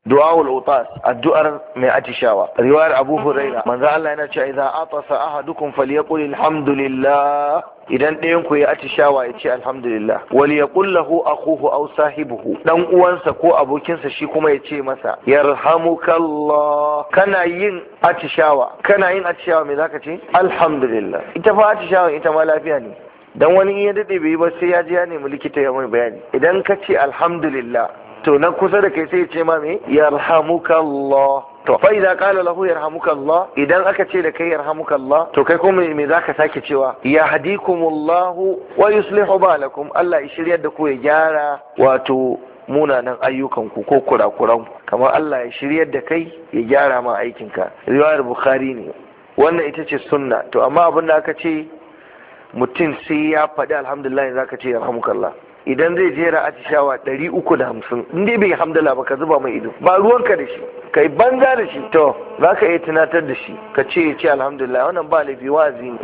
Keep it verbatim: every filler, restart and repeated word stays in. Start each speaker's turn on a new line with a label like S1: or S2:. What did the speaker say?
S1: du'aul utas, addu'ar mai atishawa. Riwayar Abu Huraira, manzo Allah yana cewa idza atasa ahadukum falyaqul alhamdulillah. Idan ɗayan ku ya atishawa ya ce alhamdulillah. Wal yaqul lahu akhuhu aw sahibuhu, dan uwansa ko abokinsa shi kuma ya ce masa yarhamukallah. Kana yin atishawa, kana yin atishawa me zaka ce? Alhamdulillah. Ita fa atishawa ita ma lafiya ne. Dan wani in ya dade bai yi ba sai ya je ya nemi likita ya mai bayani. Idan ka ce alhamdulillah, to na kusa da kai sai ya ce ma me? Yarhamukallah. To fa idza qala lahu yarhamukallah, idan aka ce da kai yarhamukallah, to kai kuma me zaka sake cewa? Yahdikumullahu wa yuslihu balakum. Allah ya shiryar da ku ya gyara wato munanan ayyukan ku ko kurakuran ku. Kamar Allah ya shiryar da kai ya gyara ma aikinka. Riwayar Bukhari ne. Wannan ita ce sunna. To amma abin da aka ce mutum sai ya faɗi alhamdulillah zaka ce yarhamukallah. Idan zai jera atishawa ɗari uku da hamsin, in dai bai hamdala ba ka zuba mai ido, ba ruwanka da shi, kai banza da shi, to za ka iya tunatar da shi ka ce ya ce alhamdulillah, wannan ba laifi, wazi ne.